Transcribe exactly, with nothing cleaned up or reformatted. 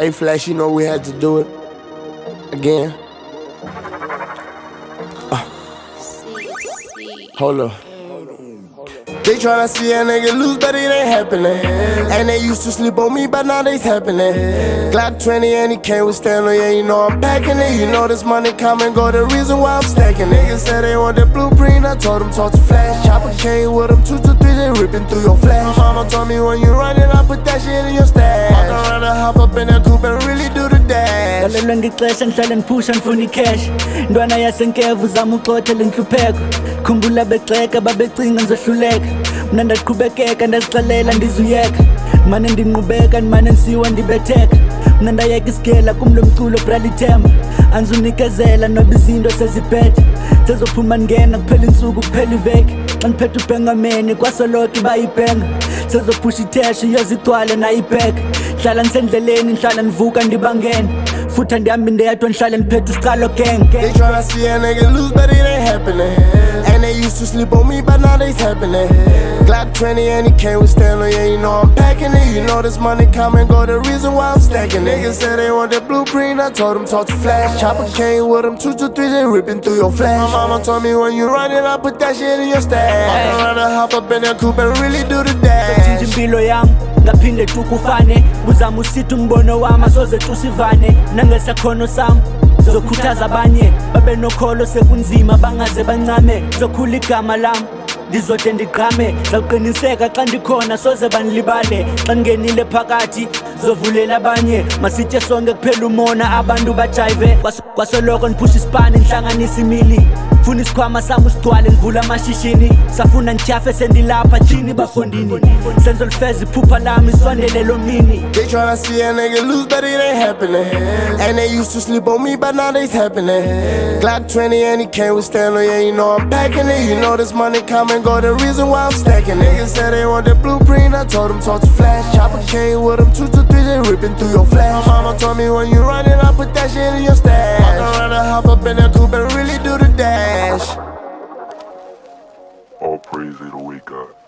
Hey Flash, you know we had to do it again. Uh, hold up. They tryna see a nigga lose, but it ain't happening. And they used to sleep on me, but now they's happening. Glock twenty and he can't withstand, oh yeah, you know I'm packing it. You know this money come and go, the reason why I'm stacking. Niggas said they want the blueprint, I told them talk to Flash. Chopper came with them, two to three, they ripping through your flash. My mama told me when you running, I put that shit in your stash. Walk around and hop up in that coupe and really do the dash. Ngalelo ngixesha ngihlale ngiphusha ngifuna icash. Ntwana yasenkevu zama uxothela inhlupheko. Khumbula begxeka babecinga ngizohluleka. Mina ndaqhubekeka ndazixelela ndizuyeka. Mane ndinqubeka mane nsiwa ndibetheka. Mina ndayeka isigela kumlo mculo bralithemba. Anzunikezela noba izinto seziphethe. Sezophuma ngena kuphela insuku kuphela iveki. Xa ngiphethe ubhengameni kwasoloko bayibhenga. Sezophusha ithesha iyozigcwale nayibheka. Hlala ngisendleleni ngihlala ngivuka ndibangena. Futhi andihamba ndedwa ngihlale ngiphethe isicalo gang. They tryna see a nigga lose, but it ain't happening. And they used to sleep on me, but now they's happening. Glock twenty and he can't withstand, oh yeah, you know I'm packing it. You know this money come and go, the reason why I'm stacking. Niggas said they want that blueprint, I told them talk to Flash. Chopper came with them, two to three, they ripping through your flash. My mama told me when you running, I put that shit in your stash. Walk around and hop up in that coupe and really do the dash. Impilo yami ngaphinde tukufane. Buzama usithi umbono wami asoze tusivane. Nangesakhono sami zokhuthaza abanye babe nokholo sekunzima bangaze bancame. Zokhula igama lami ndizode ndiqhame. Zaqiniseka xa ndikhona soze banilibale. Xa ngenile phakathi zovulela abanye. Masitye sonke kuphela umona abantu bajive. Kwasoloko ndiphusha isipani nhlanganisa imili. Funa isikhwama sami usigcwale ngivula amashishini. Safuna ngijafe sendilapha thini bafondini. Senzo lifeza iphupha lami isondele lo mini. They tryna see a nigga lose, but it ain't happening. And they used to sleep on me, but now they's happening. Glock twenty and he can't withstand, oh yeah, you know I'm packing it. You know this money come and go, the reason why I'm stacking. Niggas said they want that blueprint, I told them talk to Flash. Chopper came with them, two to three, they ripping through your flash. My mama told me when you running, I put that shit in your stash. Walk around and hop up in that coupe and really do the dash. All praise to the weak God.